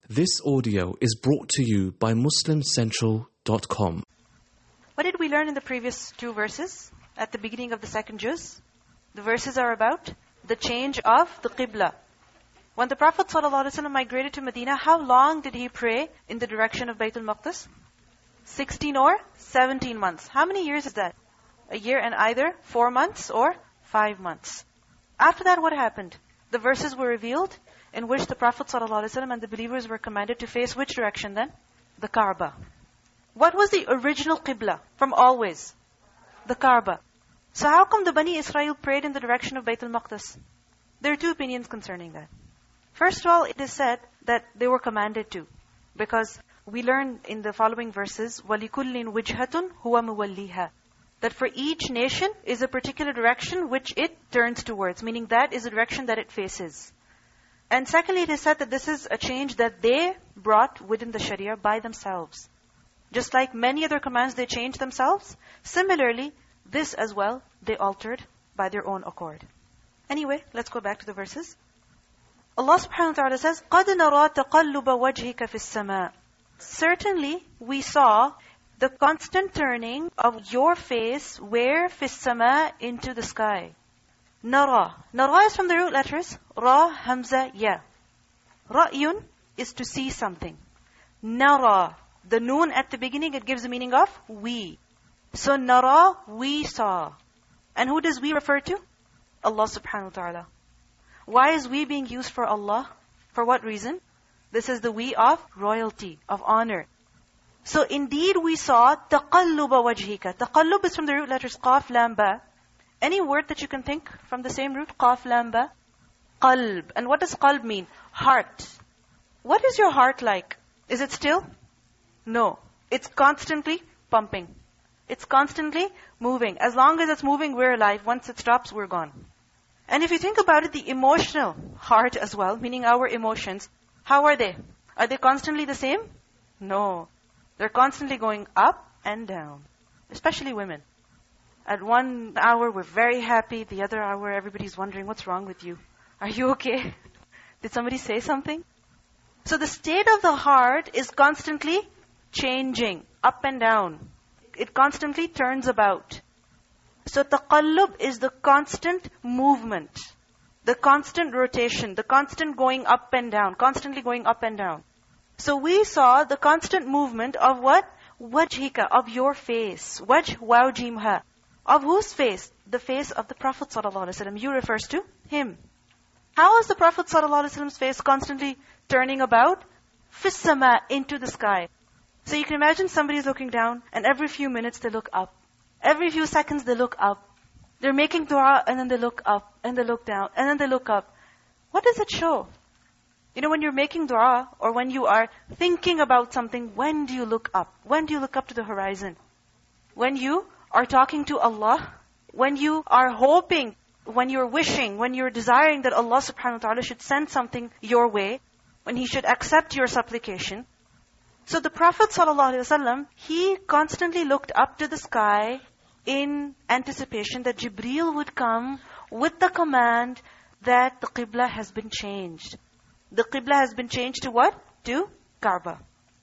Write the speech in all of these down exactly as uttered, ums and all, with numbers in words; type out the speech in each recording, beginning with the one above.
This audio is brought to you by Muslim Central dot com. What did we learn in the previous two verses at the beginning of the second juz? The verses are about the change of the Qibla. When the Prophet ﷺ migrated to Medina, how long did he pray in the direction of Baytul Maqdis? sixteen or seventeen months. How many years is that? A year and either four months or five months. After that, what happened? The verses were revealed in which the Prophet ﷺ and the believers were commanded to face which direction then? The Kaaba. What was the original Qibla from always? The Kaaba. So how come the Bani Israel prayed in the direction of Baytul Maqdis? There are two opinions concerning that. First of all, it is said that they were commanded to. Because we learn in the following verses, وَلِكُلِّن وِجْهَةٌ هُوَ مُوَلِّيهَا, that for each nation is a particular direction which it turns towards, meaning that is the direction that it faces. And secondly, it is said that this is a change that they brought within the Sharia by themselves. Just like many other commands they changed themselves, similarly, this as well, they altered by their own accord. Anyway, let's go back to the verses. Allah subhanahu wa ta'ala says, قَدْ نَرَى تَقَلُّبَ وَجْهِكَ فِي السَّمَاءِ. Certainly, we saw the constant turning of your face, where فِي السَّمَاءِ, into the sky. Nara. Nara is from the root letters Ra, Hamza, Ya. Ra'yun is to see something. Nara. The noon at the beginning, it gives the meaning of we. So Nara, we saw. And who does we refer to? Allah subhanahu wa ta'ala. Why is we being used for Allah? For what reason? This is the we of royalty, of honor. So indeed we saw تَقَلُّبَ وَجْهِكَ. Taqallub is from the root letters Qaf, Lam, Ba. Any word that you can think from the same root, Qaf, Lam, Ba. Qalb. And what does qalb mean? Heart. What is your heart like? Is it still? No. It's constantly pumping. It's constantly moving. As long as it's moving, we're alive. Once it stops, we're gone. And if you think about it, the emotional heart as well, meaning our emotions, how are they? Are they constantly the same? No. They're constantly going up and down. Especially women. At one hour, we're very happy. The other hour, everybody's wondering, what's wrong with you? Are you okay? Did somebody say something? So the state of the heart is constantly changing, up and down. It constantly turns about. So taqallub is the constant movement, the constant rotation, the constant going up and down, constantly going up and down. So we saw the constant movement of what? Wajhika, of your face. Wajh, waw, jim, ha. Of whose face? The face of the Prophet ﷺ. You refers to him. How is the Prophet ﷺ's face constantly turning about? Fis-sama, into the sky. So you can imagine somebody's looking down, and every few minutes they look up. Every few seconds they look up. They're making dua, and then they look up, and they look down, and then they look up. What does it show? You know, when you're making dua, or when you are thinking about something, when do you look up? When do you look up to the horizon? When you are talking to Allah, when you are hoping, when you're wishing, when you're desiring that Allah subhanahu wa ta'ala should send something your way, when He should accept your supplication. So the Prophet ﷺ, he constantly looked up to the sky in anticipation that Jibreel would come with the command that the Qibla has been changed. The Qibla has been changed to what? To Kaaba.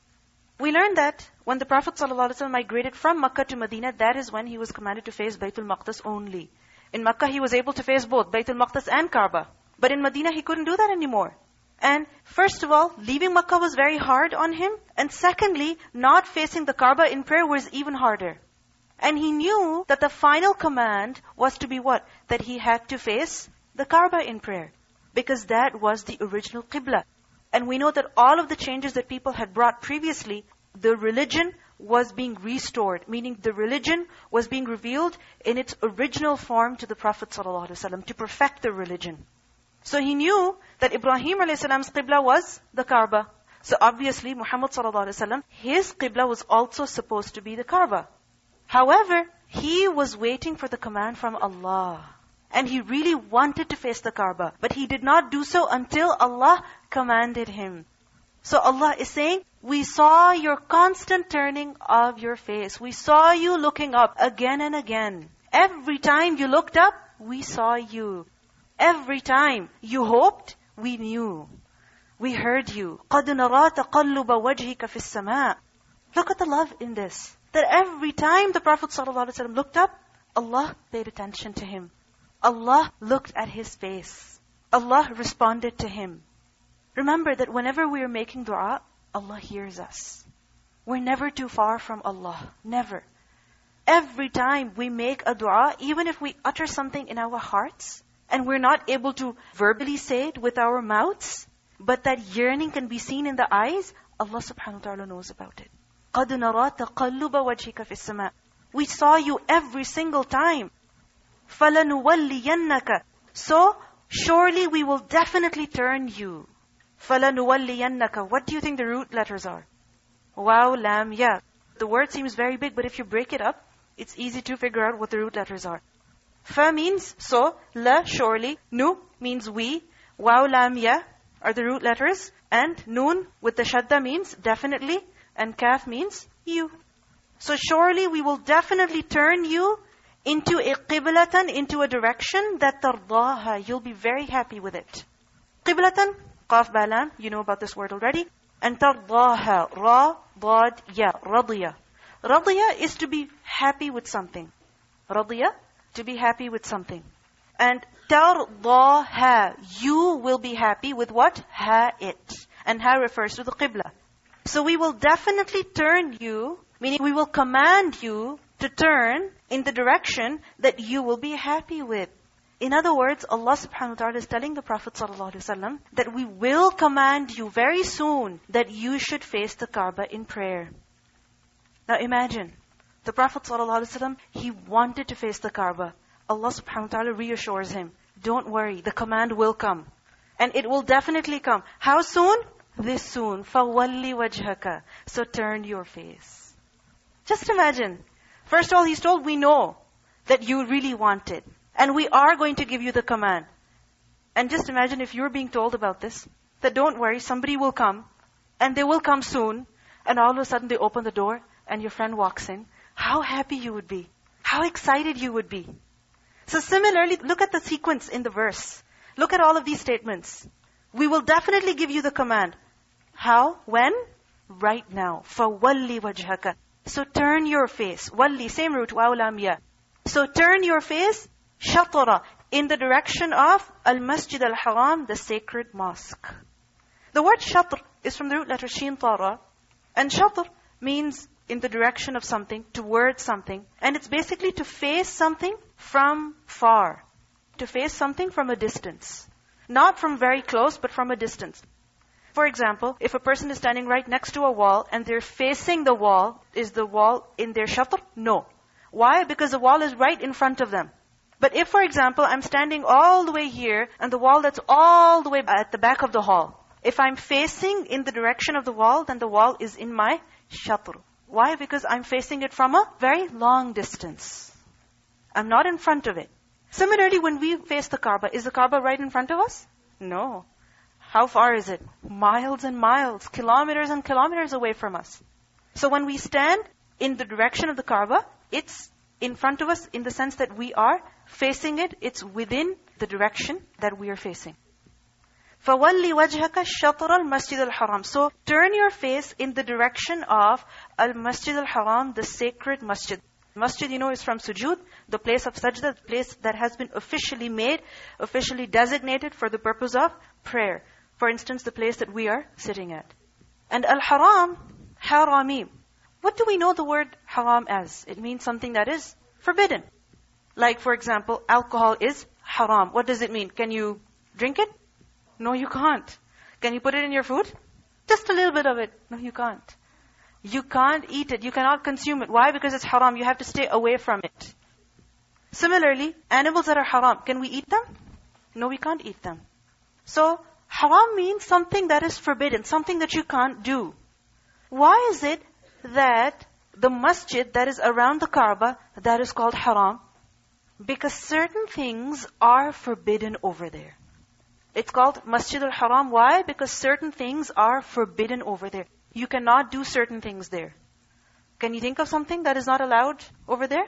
We learned that when the Prophet ﷺ migrated from Makkah to Medina, that is when he was commanded to face Baytul Maqdis only. In Makkah, he was able to face both Baytul Maqdis and Kaaba. But in Medina, he couldn't do that anymore. And first of all, leaving Makkah was very hard on him. And secondly, not facing the Kaaba in prayer was even harder. And he knew that the final command was to be what? That he had to face the Kaaba in prayer. Because that was the original Qibla. And we know that all of the changes that people had brought previously, the religion was being restored. Meaning the religion was being revealed in its original form to the Prophet ﷺ to perfect the religion. So he knew that Ibrahim alayhi salam's Qibla was the Kaaba. So obviously Muhammad ﷺ, his Qibla was also supposed to be the Kaaba. However, he was waiting for the command from Allah. And he really wanted to face the Kaaba. But he did not do so until Allah commanded him. So Allah is saying, we saw your constant turning of your face. We saw you looking up again and again. Every time you looked up, we saw you. Every time you hoped, we knew. We heard you. قَدْ نَرَى تَقَلُّبَ وَجْهِكَ فِي السَّمَاءِ. Look at the love in this. That every time the Prophet ﷺ looked up, Allah paid attention to him. Allah looked at his face. Allah responded to him. Remember that whenever we are making dua, Allah hears us. We're never too far from Allah. Never. Every time we make a dua, even if we utter something in our hearts, and we're not able to verbally say it with our mouths, but that yearning can be seen in the eyes, Allah subhanahu wa ta'ala knows about it. قَدْ نَرَى تَقَلُّبَ وَجْهِكَ فِي السَّمَاءِ. We saw you every single time. فَلَنُوَلِّيَنَّكَ. So, surely we will definitely turn you. فَلَنُوَلِّيَنَّكَ. What do you think the root letters are? Waw, lam, ya. The word seems very big, but if you break it up, it's easy to figure out what the root letters are. Fa means so, la, surely, nu means we, waw, lam, ya are the root letters, and noon with the shadda means definitely, and kaf means you. So surely we will definitely turn you into a qiblatan, into a direction that tardaha, you'll be very happy with it. Qiblatan, qaf balam, you know about this word already. And tardaha, ra, dad, ya, radiya. Radiya is to be happy with something. Radiya, to be happy with something. And tardaha, you will be happy with what? Ha it. And ha refers to the qibla. So we will definitely turn you, meaning we will command you to turn in the direction that you will be happy with. In other words, Allah subhanahu wa ta'ala is telling the Prophet sallallahu alaihi wasallam that we will command you very soon that you should face the Kaaba in prayer. Now imagine, the Prophet sallallahu alaihi wasallam, he wanted to face the Kaaba. Allah subhanahu wa ta'ala reassures him, don't worry, the command will come. And it will definitely come. How soon? This soon. فَوَلِّ وَجْهَكَ. So turn your face. Just imagine. First of all, he's told, we know that you really want it. And we are going to give you the command. And just imagine if you're being told about this, that don't worry, somebody will come, and they will come soon, and all of a sudden they open the door, and your friend walks in. How happy you would be. How excited you would be. So similarly, look at the sequence in the verse. Look at all of these statements. We will definitely give you the command. How? When? Right now. فَوَلِّ وَجْهَكَ. So turn your face. Walli, same root, waw lam ya. So turn your face, shatara, in the direction of al-Masjid al-Haram, the sacred mosque. The word shatr is from the root letter shin tara. And shatr means in the direction of something, towards something. And it's basically to face something from far. To face something from a distance. Not from very close, but from a distance. For example, if a person is standing right next to a wall and they're facing the wall, is the wall in their shatr? No. Why? Because the wall is right in front of them. But if, for example, I'm standing all the way here and the wall that's all the way at the back of the hall, if I'm facing in the direction of the wall, then the wall is in my shatr. Why? Because I'm facing it from a very long distance. I'm not in front of it. Similarly, when we face the Kaaba, is the Kaaba right in front of us? No. How far is it? Miles and miles, kilometers and kilometers away from us. So when we stand in the direction of the Kaaba, it's in front of us in the sense that we are facing it. It's within the direction that we are facing. فَوَلِّ وَجْهَكَ شَطْرَ الْمَسْجِدِ الْحَرَامِ. So turn your face in the direction of Al-Masjid al-Haram, the sacred masjid. Masjid, you know, is from sujood, the place of sajda, the place that has been officially made, officially designated for the purpose of prayer. For instance, the place that we are sitting at. And al-haram, harami. What do we know the word haram as? It means something that is forbidden. Like, for example, alcohol is haram. What does it mean? Can you drink it? No, you can't. Can you put it in your food? Just a little bit of it. No, you can't. You can't eat it. You cannot consume it. Why? Because it's haram. You have to stay away from it. Similarly, animals that are haram, can we eat them? No, we can't eat them. So, haram means something that is forbidden, something that you can't do. Why is it that the masjid that is around the Kaaba, that is called haram? Because certain things are forbidden over there. It's called Masjid al-Haram. Why? Because certain things are forbidden over there. You cannot do certain things there. Can you think of something that is not allowed over there?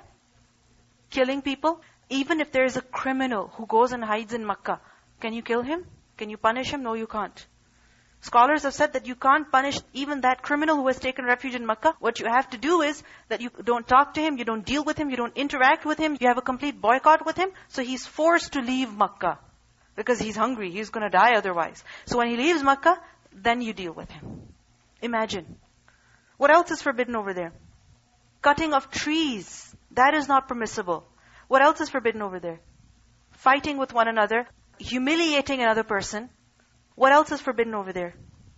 Killing people. Even if there is a criminal who goes and hides in Makkah, can you kill him? Can you punish him? No, you can't. Scholars have said that you can't punish even that criminal who has taken refuge in Makkah. What you have to do is that you don't talk to him, you don't deal with him, you don't interact with him, you have a complete boycott with him. So he's forced to leave Makkah because he's hungry, he's going to die otherwise. So when he leaves Makkah, then you deal with him. Imagine. What else is forbidden over there? Cutting of trees. That is not permissible. What else is forbidden over there? Fighting with one another, humiliating another person. What else is forbidden over there?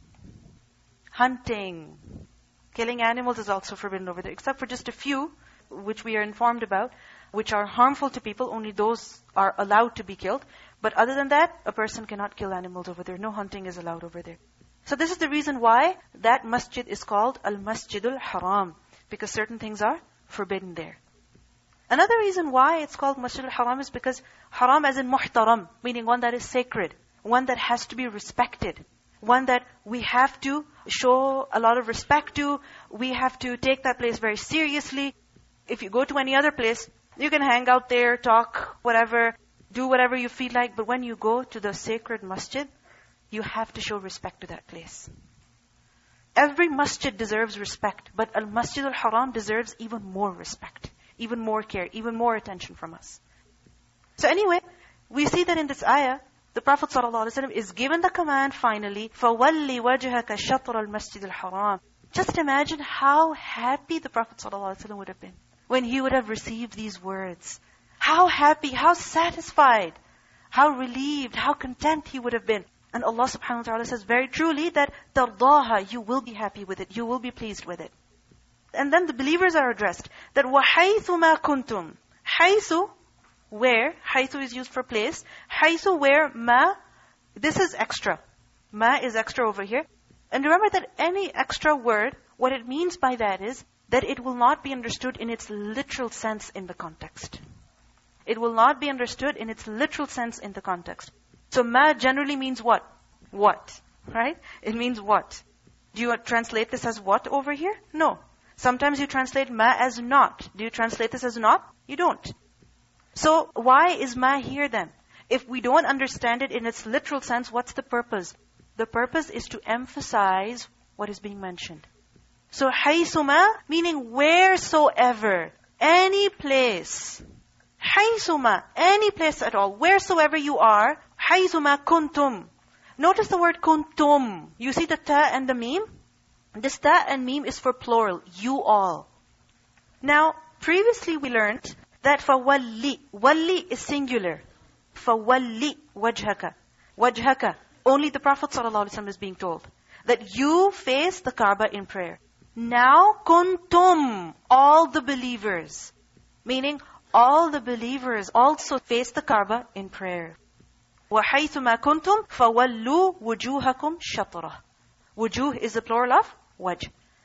Hunting. Killing animals is also forbidden over there, except for just a few, which we are informed about, which are harmful to people. Only those are allowed to be killed. But other than that, a person cannot kill animals over there. No hunting is allowed over there. So this is the reason why that masjid is called Al-Masjidul Haram, because certain things are forbidden there. Another reason why it's called Masjidul Haram is because haram as in muhtaram, meaning one that is sacred, one that has to be respected, one that we have to show a lot of respect to, we have to take that place very seriously. If you go to any other place, you can hang out there, talk, whatever, do whatever you feel like, but when you go to the sacred masjid, you have to show respect to that place. Every masjid deserves respect, but Al-Masjid Al-Haram deserves even more respect, even more care, even more attention from us. So anyway, we see that in this ayah, the Prophet ﷺ is given the command finally, فَوَلِّ وَجْهَكَ شَطْرَ الْمَسْجِدِ الْحَرَامِ. Just imagine how happy the Prophet ﷺ would have been when he would have received these words. How happy, how satisfied, how relieved, how content he would have been. And Allah subhanahu wa ta'ala says very truly that تَرْضَاهَا, you will be happy with it, you will be pleased with it. And then the believers are addressed that وَحَيْثُ مَا كُنْتُمْ. حَيْثُ, where, حَيْثُ is used for place. حَيْثُ, where, ma, this is extra. Ma is extra over here. And remember that any extra word, what it means by that is that it will not be understood in its literal sense in the context. It will not be understood in its literal sense in the context. So ma generally means what? What, right? It means what? Do you translate this as what over here? No. Sometimes you translate ma as not. Do you translate this as not? You don't. So why is ma here then? If we don't understand it in its literal sense, what's the purpose? The purpose is to emphasize what is being mentioned. So حَيْثُمَا, meaning wheresoever, any place. حَيْثُمَا, any place at all, wheresoever you are. حَيْثُمَا كُنْتُمْ. Notice the word kuntum. You see the ta and the meme? This ta and meme is for plural, you all. Now, previously we learned that فَوَلِّ, wali is singular. فَوَلِّ وَجْهَكَ. وَجْهَكَ. Only the Prophet ﷺ is being told that you face the Kaaba in prayer. Now, kuntum, all the believers. Meaning, all the believers also face the Kaaba in prayer. وَحَيْثُ مَا كُنْتُمْ فَوَلُّوا وُجُوهَكُمْ شَطْرَةً. Wujuh is the plural of wajh.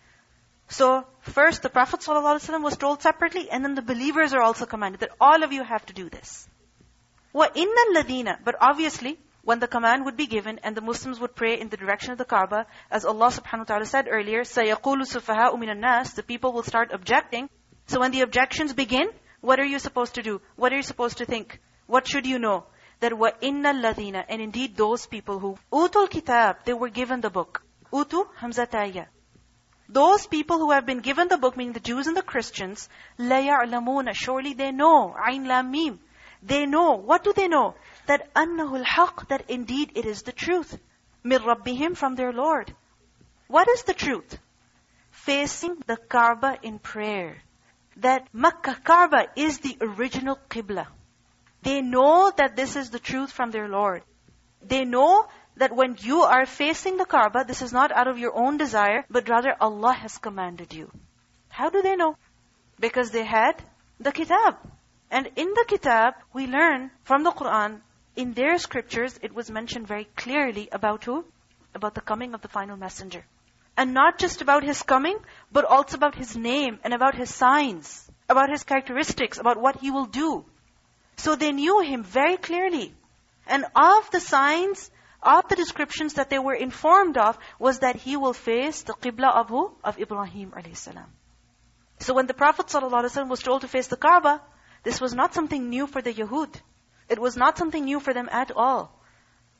So, first the Prophet ﷺ was told separately, and then the believers are also commanded that all of you have to do this. وَإِنَّ الَّذِينَ. But obviously, when the command would be given and the Muslims would pray in the direction of the Kaaba, as Allah subhanahu wa ta'ala said earlier, سَيَقُولُ سُفَهَاءُ مِنَ النَّاسِ. The people will start objecting. So when the objections begin, what are you supposed to do? What are you supposed to think? What should you know? That وَإِنَّ الَّذِينَ. And indeed those people who utul kitab, they were given the book. Utu, hamzataya. Those people who have been given the book, meaning the Jews and the Christians, la ya'lamuna, surely they know, ayn lam mim. They know, what do they know? That annahu al-haq, that indeed it is the truth. Min rabbihim, from their Lord. What is the truth? Facing the Kaaba in prayer. That Makkah Kaaba is the original Qibla. They know that this is the truth from their Lord. They know that when you are facing the Kaaba, this is not out of your own desire, but rather Allah has commanded you. How do they know? Because they had the Kitab. And in the Kitab, we learn from the Qur'an, in their scriptures, it was mentioned very clearly about who? About the coming of the final messenger. And not just about his coming, but also about his name and about his signs, about his characteristics, about what he will do. So they knew him very clearly. And of the signs, of the descriptions that they were informed of, was that he will face the Qibla of who? Of Ibrahim alayhi salam. So when the Prophet ﷺ was told to face the Kaaba, this was not something new for the Yahud. It was not something new for them at all.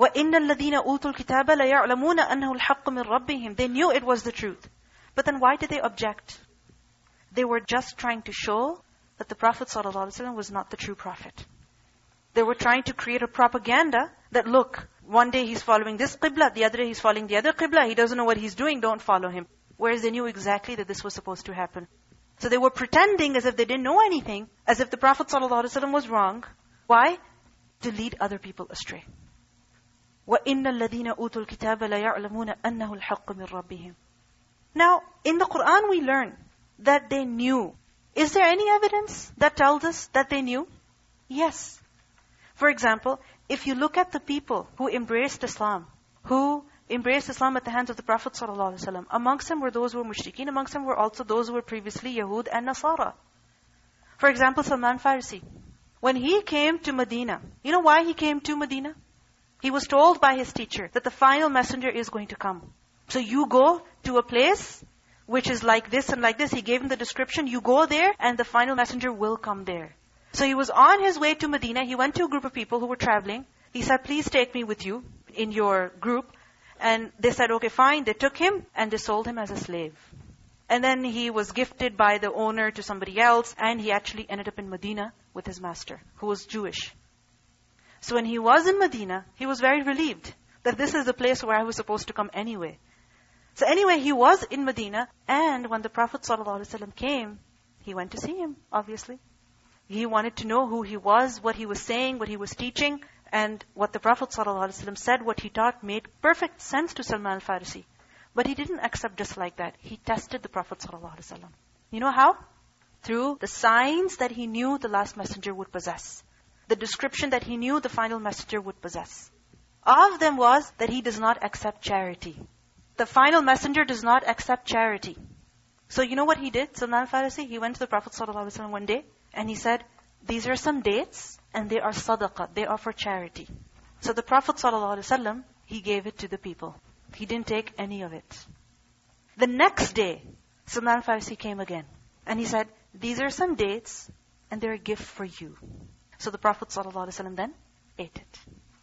وَإِنَّ الَّذِينَ أُوتُوا الْكِتَابَ لَيَعْلَمُونَ أَنَّهُ الْحَقُّ مِنْ رَبِّهِمْ. They knew it was the truth. But then why did they object? They were just trying to show that the Prophet ﷺ was not the true Prophet. They were trying to create a propaganda that, look, one day he's following this qibla, the other day he's following the other qibla, he doesn't know what he's doing, don't follow him. Whereas they knew exactly that this was supposed to happen. So they were pretending as if they didn't know anything, as if the Prophet ﷺ was wrong. Why? To lead other people astray. وَإِنَّ الَّذِينَ أُوتُوا الْكِتَابَ لَيَعْلَمُونَ أَنَّهُ الْحَقُّ مِنْ رَبِّهِمْ. Now, in the Qur'an we learn that they knew. Is there any evidence that tells us that they knew? Yes. For example, if you look at the people who embraced Islam, who embraced Islam at the hands of the Prophet ﷺ, amongst them were those who were mushrikeen, amongst them were also those who were previously Yahud and Nasara. For example, Salman Farsi. When he came to Medina, you know why he came to Medina? He was told by his teacher that the final messenger is going to come. So you go to a place which is like this and like this. He gave him the description. You go there and the final messenger will come there. So he was on his way to Medina. He went to a group of people who were traveling. He said, please take me with you in your group. And they said, okay, fine. They took him and they sold him as a slave. And then he was gifted by the owner to somebody else. And he actually ended up in Medina with his master, who was Jewish. So when he was in Medina, he was very relieved that this is the place where I was supposed to come anyway. So anyway, he was in Medina. And when the Prophet ﷺ came, he went to see him, obviously. He wanted to know who he was, what he was saying, what he was teaching. And what the Prophet ﷺ said, what he taught, made perfect sense to Salman al-Farsi. But he didn't accept just like that. He tested the Prophet ﷺ. You know how? Through the signs that he knew the last messenger would possess. The description that he knew the final messenger would possess. Of them was that he does not accept charity. The final messenger does not accept charity. So you know what he did, Salman al-Farsi? He went to the Prophet ﷺ one day and he said, these are some dates and they are sadaqah, they are for charity. So the Prophet ﷺ, he gave it to the people. He didn't take any of it. The next day, Salman al-Farsi came again and he said, these are some dates and they're a gift for you. So the Prophet ﷺ then ate it.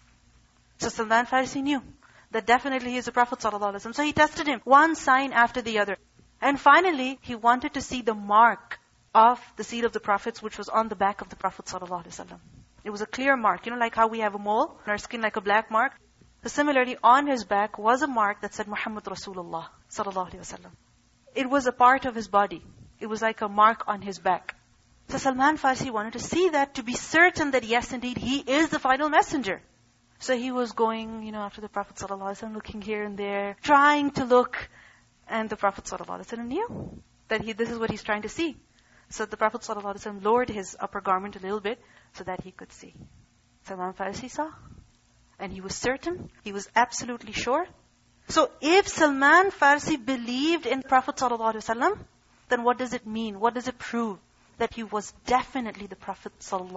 So Salman al-Farsi knew that definitely he is the Prophet ﷺ. So he tested him, one sign after the other. And finally, he wanted to see the mark of the seal of the prophets, which was on the back of the Prophet ﷺ. It was a clear mark. You know, like how we have a mole on our skin, like a black mark. So similarly, on his back was a mark that said Muhammad Rasulullah sallallahu alaihi wasallam. It was a part of his body. It was like a mark on his back. So Salman Farsi wanted to see that to be certain that yes, indeed, he is the final messenger. So he was going, you know, after the Prophet ﷺ, looking here and there, trying to look. And the Prophet ﷺ knew that he, this is what he's trying to see. So the Prophet ﷺ lowered his upper garment a little bit so that he could see. Salman Farsi saw. And he was certain, he was absolutely sure. So if Salman Farsi believed in the Prophet ﷺ, then what does it mean? What does it prove? That he was definitely the Prophet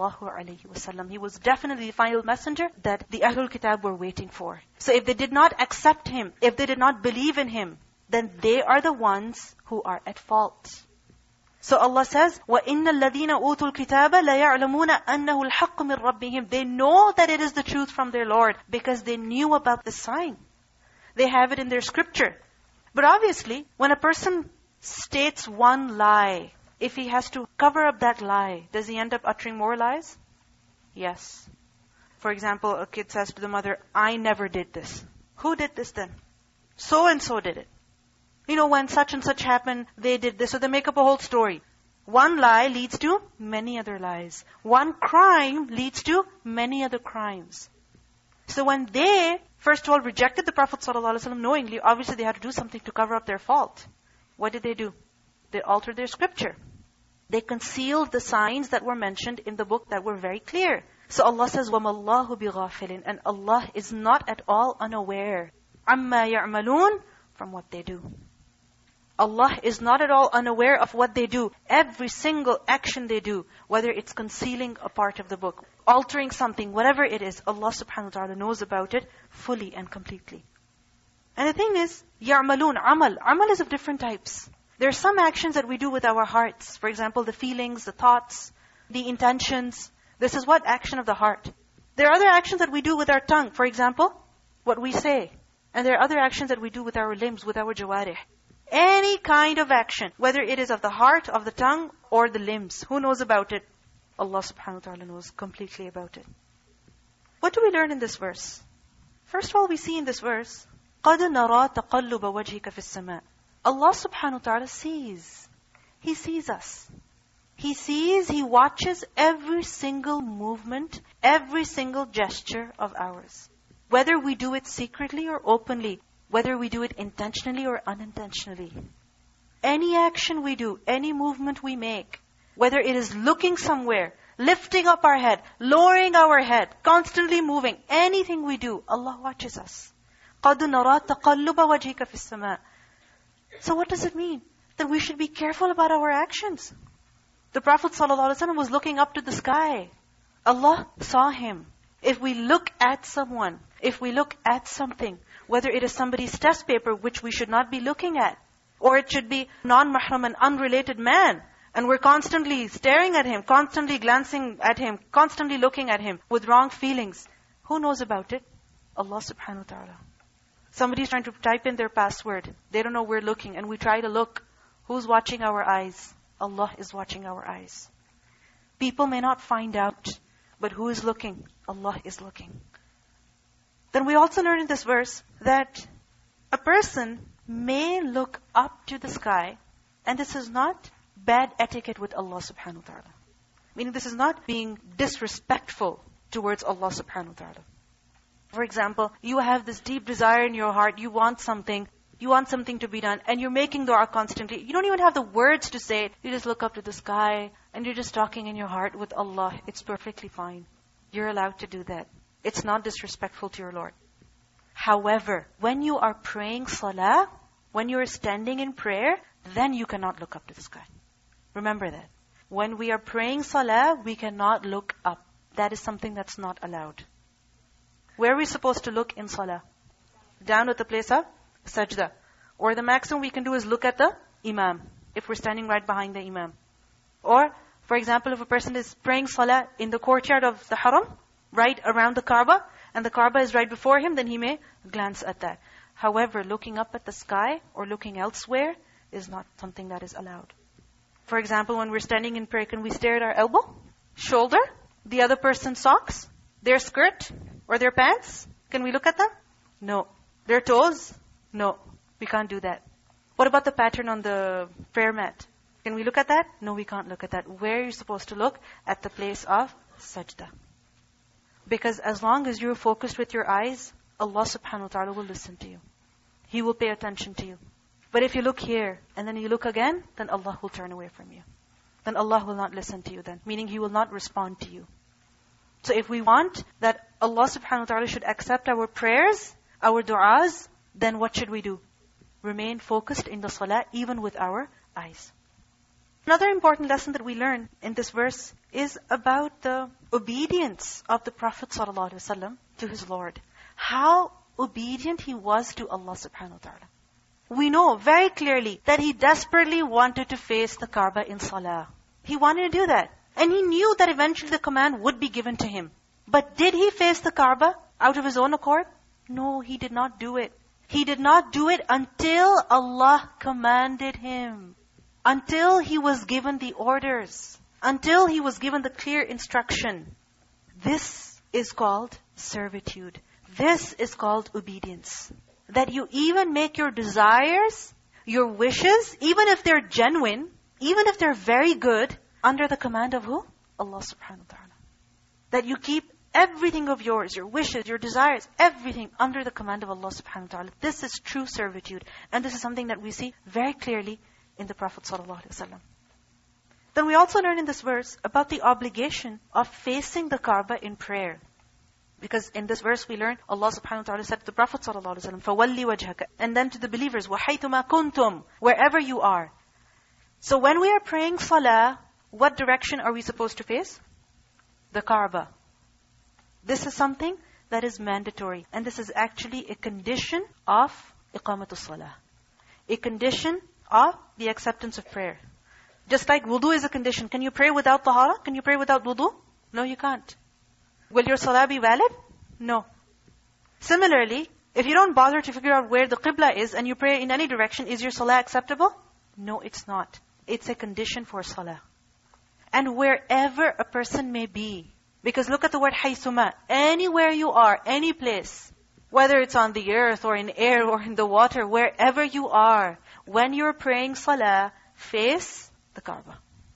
ﷺ. He was definitely the final messenger that the Ahlul Kitab were waiting for. So if they did not accept him, if they did not believe in him, then they are the ones who are at fault. So Allah says, وَإِنَّ الَّذِينَ أُوتُوا الْكِتَابَ لَيَعْلَمُونَ أَنَّهُ الْحَقُّ مِنْ رَبِّهِمْ. They know that it is the truth from their Lord because they knew about the sign. They have it in their scripture. But obviously, when a person states one lie, if he has to cover up that lie, does he end up uttering more lies? Yes. For example, a kid says to the mother, I never did this. Who did this then? So and so did it. You know, when such and such happened, they did this. So they make up a whole story. One lie leads to many other lies. One crime leads to many other crimes. So when they, first of all, rejected the Prophet ﷺ knowingly, obviously they had to do something to cover up their fault. What did they do? They altered their scripture. They concealed the signs that were mentioned in the book that were very clear. So Allah says, وَمَا اللَّهُ بِغَافِلٍ. And Allah is not at all unaware. عَمَّا يَعْمَلُونَ. From what they do. Allah is not at all unaware of what they do. Every single action they do, whether it's concealing a part of the book, altering something, whatever it is, Allah subhanahu wa ta'ala knows about it fully and completely. And the thing is, يَعْمَلُونَ, amal. Amal is of different types. There are some actions that we do with our hearts. For example, the feelings, the thoughts, the intentions. This is what? Action of the heart. There are other actions that we do with our tongue. For example, what we say. And there are other actions that we do with our limbs, with our jawarih. Any kind of action, whether it is of the heart, of the tongue, or the limbs. Who knows about it? Allah subhanahu wa ta'ala knows completely about it. What do we learn in this verse? First of all, we see in this verse, قَدْ نَرَى تَقَلُّبَ وَجْهِكَ فِي السَّمَاءِ. Allah subhanahu wa ta'ala sees. He sees us. He sees, He watches every single movement, every single gesture of ours. Whether we do it secretly or openly, whether we do it intentionally or unintentionally. Any action we do, any movement we make, whether it is looking somewhere, lifting up our head, lowering our head, constantly moving, anything we do, Allah watches us. قَدْ نَرَى تَقَلُّبَ وَجْهِكَ فِي السَّمَاءِ. So what does it mean? That we should be careful about our actions. The Prophet ﷺ was looking up to the sky. Allah saw him. If we look at someone, if we look at something, whether it is somebody's test paper, which we should not be looking at, or it should be non-mahram and unrelated man, and we're constantly staring at him, constantly glancing at him, constantly looking at him with wrong feelings, who knows about it? Allah subhanahu wa ta'ala. Somebody's trying to type in their password. They don't know we're looking, and we try to look. Who's watching our eyes? Allah is watching our eyes. People may not find out, but who is looking? Allah is looking. Then we also learn in this verse that a person may look up to the sky, and this is not bad etiquette with Allah subhanahu wa ta'ala. Meaning this is not being disrespectful towards Allah subhanahu wa ta'ala. For example, you have this deep desire in your heart, you want something, you want something to be done, and you're making dua constantly. You don't even have the words to say it. You just look up to the sky, and you're just talking in your heart with Allah. It's perfectly fine. You're allowed to do that. It's not disrespectful to your Lord. However, when you are praying salah, when you are standing in prayer, then you cannot look up to the sky. Remember that. When we are praying salah, we cannot look up. That is something that's not allowed. Where are we supposed to look in salah? Down at the place of sajda. Or the maximum we can do is look at the imam, if we're standing right behind the imam. Or, for example, if a person is praying salah in the courtyard of the haram, right around the Kaaba, and the Kaaba is right before him, then he may glance at that. However, looking up at the sky or looking elsewhere is not something that is allowed. For example, when we're standing in prayer, can we stare at our elbow, shoulder, the other person's socks, their skirt, or their pants? Can we look at them? No. Their toes? No. We can't do that. What about the pattern on the prayer mat? Can we look at that? No, we can't look at that. Where are you supposed to look? At the place of sajda. Because as long as you're focused with your eyes, Allah subhanahu wa ta'ala will listen to you. He will pay attention to you. But if you look here, and then you look again, then Allah will turn away from you. Then Allah will not listen to you then. Meaning He will not respond to you. So if we want that Allah subhanahu wa ta'ala should accept our prayers, our du'as, then what should we do? Remain focused in the salah, even with our eyes. Another important lesson that we learn in this verse is about the obedience of the Prophet ﷺ to his Lord. How obedient he was to Allah subhanahu wa ta'ala. We know very clearly that he desperately wanted to face the Kaaba in salah. He wanted to do that. And he knew that eventually the command would be given to him. But did he face the Kaaba out of his own accord? No, he did not do it. He did not do it until Allah commanded him. Until he was given the orders. Until he was given the clear instruction. This is called servitude. This is called obedience. That you even make your desires, your wishes, even if they're genuine, even if they're very good, under the command of who? Allah subhanahu wa ta'ala. That you keep everything of yours, your wishes, your desires, everything under the command of Allah subhanahu wa ta'ala. This is true servitude. And this is something that we see very clearly in the Prophet sallallahu alaihi wasallam. Then we also learn in this verse about the obligation of facing the Kaaba in prayer. Because in this verse we learn, Allah subhanahu wa ta'ala said to the Prophet sallallahu alaihi wasallam, فَوَلِّ وَجْهَكَ. And then to the believers, وَحَيْثُمَا كُنْتُمْ. Wherever you are. So when we are praying salah, what direction are we supposed to face? The Kaaba. This is something that is mandatory. And this is actually a condition of iqamatus salah. A condition of the acceptance of prayer. Just like wudu is a condition. Can you pray without tahara? Can you pray without wudu? No, you can't. Will your salah be valid? No. Similarly, If you don't bother to figure out where the qibla is and you pray in any direction, is your salah acceptable? No, it's not. It's a condition for salah. And wherever a person may be, because look at the word haythuma, anywhere you are, any place, whether it's on the earth or in air or in the water, wherever you are, when you're praying salah, face the Kaaba.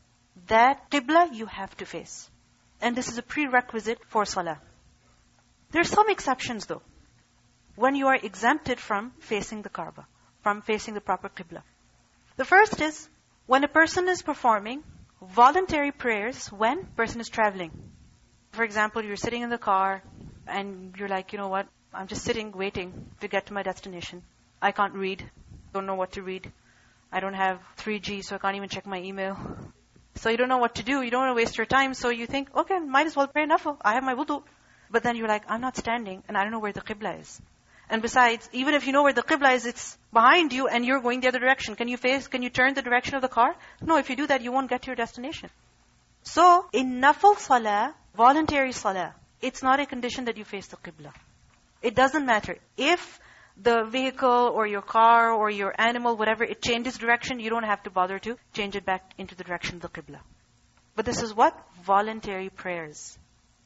That qibla you have to face. And this is a prerequisite for salah. There are some exceptions though. When you are exempted from facing the Kaaba, from facing the proper qibla. The first is, when a person is performing voluntary prayers when a person is traveling. For example, you're sitting in the car and you're like, you know what, I'm just sitting waiting to get to my destination. I can't read, don't know what to read. I don't have three G, so I can't even check my email. So you don't know what to do, you don't want to waste your time, so you think, okay, might as well pray nafil. I have my wudu. But then you're like, I'm not standing and I don't know where the qibla is. And besides, even if you know where the qibla is, it's behind you and you're going the other direction. Can you face, can you turn the direction of the car? No, if you do that, you won't get to your destination. So, in nafil salah, voluntary salah, it's not a condition that you face the qibla. It doesn't matter. If the vehicle or your car or your animal, whatever, it changes direction, you don't have to bother to change it back into the direction of the qibla. But this is what? Voluntary prayers.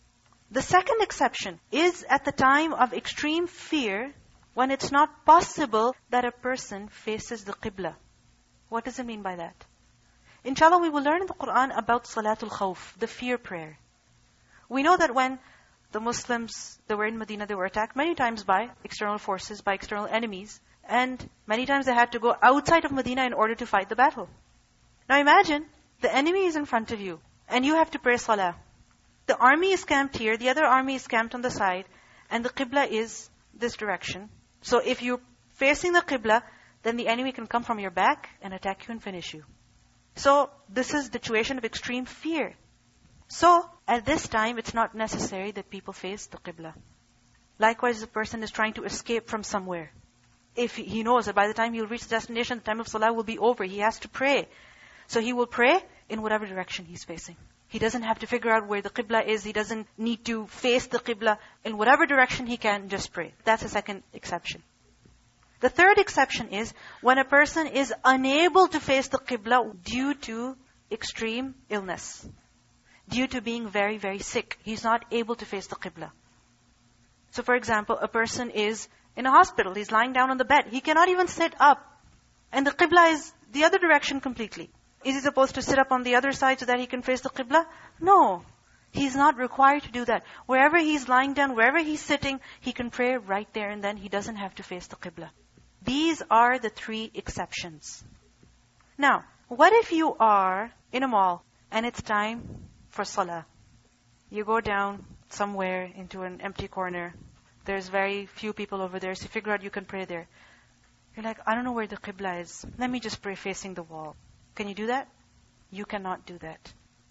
The second exception is at the time of extreme fear, when it's not possible that a person faces the qibla. What does it mean by that? Inshallah, we will learn in the Quran about Salatul Khawf, the fear prayer. We know that when the Muslims, they were in Medina, they were attacked many times by external forces, by external enemies. And many times they had to go outside of Medina in order to fight the battle. Now imagine, the enemy is in front of you, and you have to pray salah. The army is camped here, the other army is camped on the side, and the qibla is this direction. So if you're facing the qibla, then the enemy can come from your back and attack you and finish you. So this is the situation of extreme fear. So at this time, it's not necessary that people face the qibla. Likewise, the person is trying to escape from somewhere. If he knows that by the time he'll reach the destination, the time of salah will be over, he has to pray. So he will pray in whatever direction he's facing. He doesn't have to figure out where the qibla is. He doesn't need to face the qibla. In whatever direction he can, just pray. That's the second exception. The third exception is when a person is unable to face the qibla due to extreme illness. Due to being very, very sick. He's not able to face the qibla. So for example, a person is in a hospital. He's lying down on the bed. He cannot even sit up. And the qibla is the other direction completely. Is he supposed to sit up on the other side so that he can face the qibla? No. He's not required to do that. Wherever he's lying down, wherever he's sitting, he can pray right there and then. He doesn't have to face the qibla. These are the three exceptions. Now, what if you are in a mall and it's time for salah? You go down somewhere into an empty corner. There's very few people over there, so you figure out you can pray there. You're like, I don't know where the qibla is. Let me just pray facing the wall. Can you do that? You cannot do that.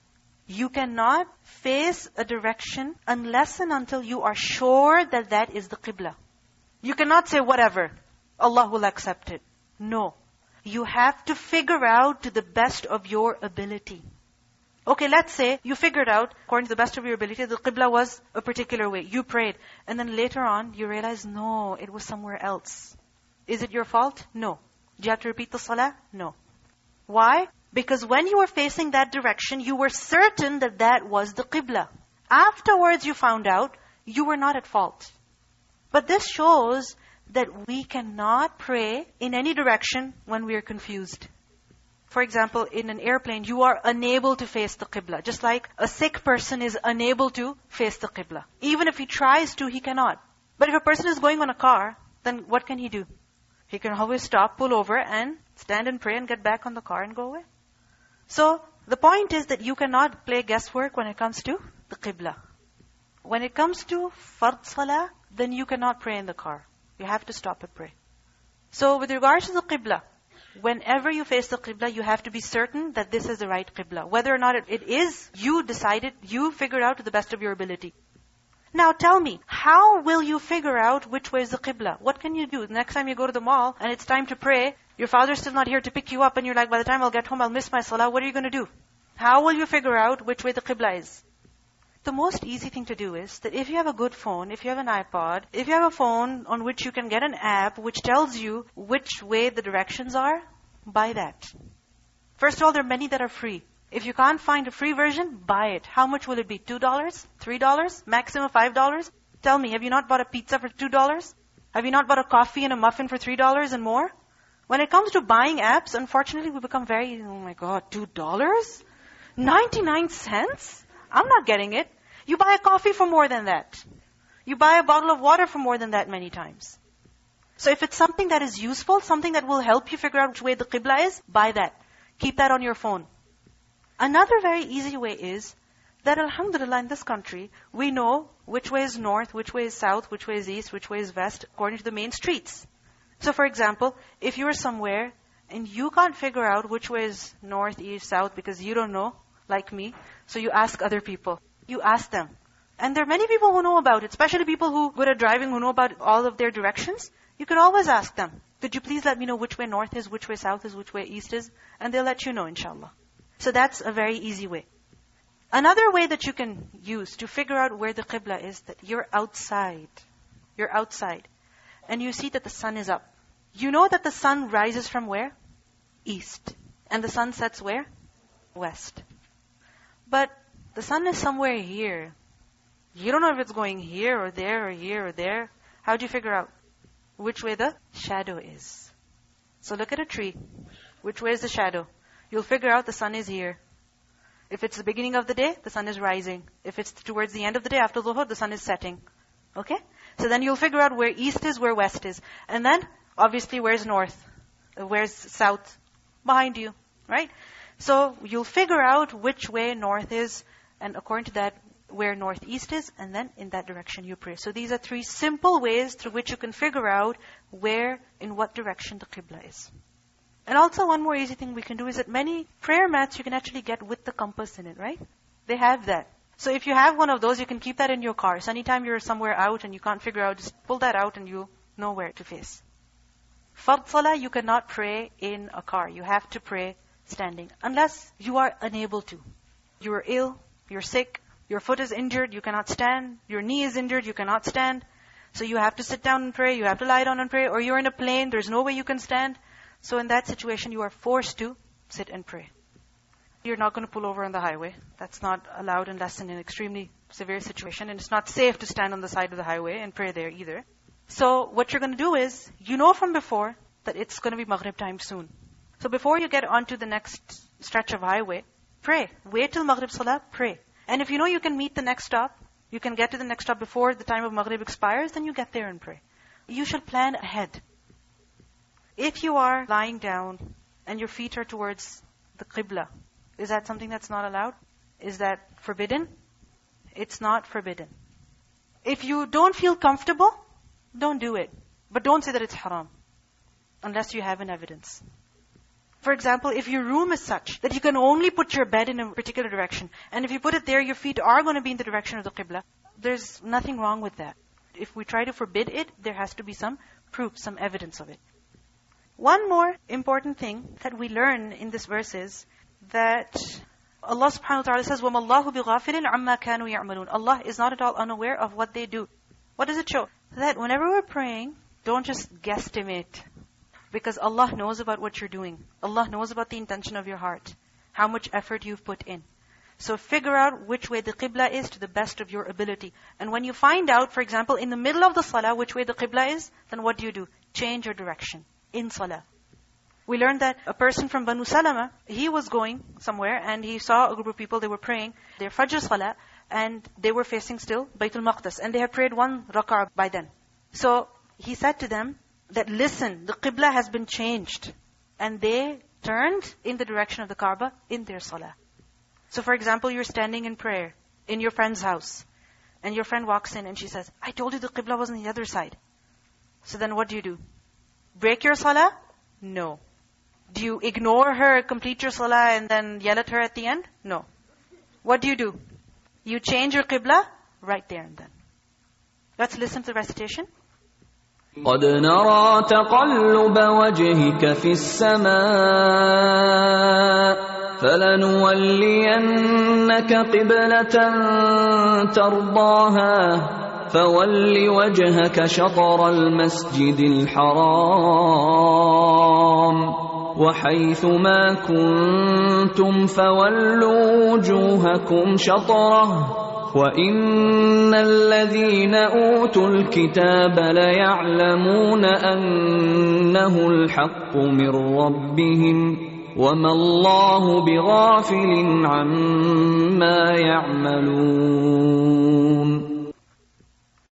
You cannot face a direction unless and until you are sure that that is the qibla. You cannot say whatever. Allah will accept it. No. You have to figure out to the best of your ability. Okay, let's say you figured out, according to the best of your ability, the qibla was a particular way. You prayed. And then later on, you realize, no, it was somewhere else. Is it your fault? No. Do you have to repeat the salah? No. Why? Because when you were facing that direction, you were certain that that was the qibla. Afterwards, you found out you were not at fault. But this shows that we cannot pray in any direction when we are confused. For example, in an airplane, you are unable to face the qibla. Just like a sick person is unable to face the qibla. Even if he tries to, he cannot. But if a person is going on a car, then what can he do? He can always stop, pull over, and stand and pray and get back on the car and go away. So, the point is that you cannot play guesswork when it comes to the qibla. When it comes to fard salah, then you cannot pray in the car. You have to stop and pray. So, with regards to the qibla, whenever you face the qibla, you have to be certain that this is the right qibla. Whether or not it, it is, you decided, you figured out to the best of your ability. Now tell me, how will you figure out which way is the qibla? What can you do? The next time you go to the mall and it's time to pray, your father's still not here to pick you up and you're like, by the time I'll get home, I'll miss my salah. What are you going to do? How will you figure out which way the qibla is? The most easy thing to do is that if you have a good phone, if you have an iPod, if you have a phone on which you can get an app which tells you which way the directions are, buy that. First of all, there are many that are free. If you can't find a free version, buy it. How much will it be? two dollars? three dollars? Maximum five dollars? Tell me, have you not bought a pizza for two dollars? Have you not bought a coffee and a muffin for three dollars and more? When it comes to buying apps, unfortunately, we become very, oh my God, two dollars? ninety-nine cents? I'm not getting it. You buy a coffee for more than that. You buy a bottle of water for more than that many times. So if it's something that is useful, something that will help you figure out which way the Qibla is, buy that. Keep that on your phone. Another very easy way is that alhamdulillah in this country, we know which way is north, which way is south, which way is east, which way is west, according to the main streets. So for example, if you are somewhere and you can't figure out which way is north, east, south because you don't know, like me, so you ask other people. You ask them. And there are many people who know about it, especially people who are good at driving, who know about all of their directions. You can always ask them, could you please let me know which way north is, which way south is, which way east is? And they'll let you know, inshallah. So that's a very easy way. Another way that you can use to figure out where the Qibla is, that you're outside. You're outside. And you see that the sun is up. You know that the sun rises from where? East. And the sun sets where? West. But the sun is somewhere here. You don't know if it's going here or there or here or there. How do you figure out which way the shadow is? So look at a tree. Which way is the shadow? You'll figure out the sun is here. If it's the beginning of the day, the sun is rising. If it's towards the end of the day, after Dhuhr, the sun is setting. Okay? So then you'll figure out where east is, where west is. And then, obviously, where's north? Where's south? Behind you. Right? So you'll figure out which way north is, and according to that, where northeast is, and then in that direction you pray. So these are three simple ways through which you can figure out where, in what direction the Qibla is. And also one more easy thing we can do is that many prayer mats you can actually get with the compass in it, right? They have that. So if you have one of those, you can keep that in your car. So anytime you're somewhere out and you can't figure out, just pull that out and you know where to face. Fard salah, you cannot pray in a car. You have to pray standing. Unless you are unable to. You are ill, you're sick, your foot is injured, you cannot stand. Your knee is injured, you cannot stand. So you have to sit down and pray, you have to lie down and pray. Or you're in a plane, there's no way you can stand. So in that situation, you are forced to sit and pray. You're not going to pull over on the highway. That's not allowed unless in an extremely severe situation. And it's not safe to stand on the side of the highway and pray there either. So what you're going to do is, you know from before that it's going to be Maghrib time soon. So before you get onto the next stretch of highway, pray. Wait till Maghrib Salah, pray. And if you know you can meet the next stop, you can get to the next stop before the time of Maghrib expires, then you get there and pray. You should plan ahead. If you are lying down and your feet are towards the Qibla, is that something that's not allowed? Is that forbidden? It's not forbidden. If you don't feel comfortable, don't do it. But don't say that it's haram, unless you have an evidence. For example, if your room is such that you can only put your bed in a particular direction, and if you put it there, your feet are going to be in the direction of the Qibla, there's nothing wrong with that. If we try to forbid it, there has to be some proof, some evidence of it. One more important thing that we learn in this verse is that Allah subhanahu wa ta'ala says, وَمَا اللَّهُ بِغَافِلٍ عَمَّا كَانُوا يَعْمَلُونَ. Allah is not at all unaware of what they do. What does it show? That whenever we're praying, don't just guesstimate. Because Allah knows about what you're doing. Allah knows about the intention of your heart. How much effort you've put in. So figure out which way the Qibla is to the best of your ability. And when you find out, for example, in the middle of the Salah, which way the Qibla is, then what do you do? Change your direction in Salah. We learned that a person from Banu Salama, he was going somewhere and he saw a group of people, they were praying their Fajr Salah and they were facing still Baytul Maqdis and they had prayed one rak'ah by then. So he said to them that, listen, the Qibla has been changed. And they turned in the direction of the Kaaba in their Salah. So for example, you're standing in prayer in your friend's house and your friend walks in and she says, I told you the Qibla was on the other side. So then what do you do? Break your Salah? No. Do you ignore her, complete your Salah and then yell at her at the end? No. What do you do? You change your Qibla right there and then. Let's listen to the recitation. قَدْ نَرَى تَقَلُّبَ وَجْهِكَ فِي السَّمَاءِ فلنولينك قبلة ترضاها فول وجهك شطر المسجد الحرام وحيث ما كنتم فولوا وجوهكم شطره وإن الذين أوتوا الكتاب ليعلمون أنه الحق من ربهم وما الله بغافل عما يعملون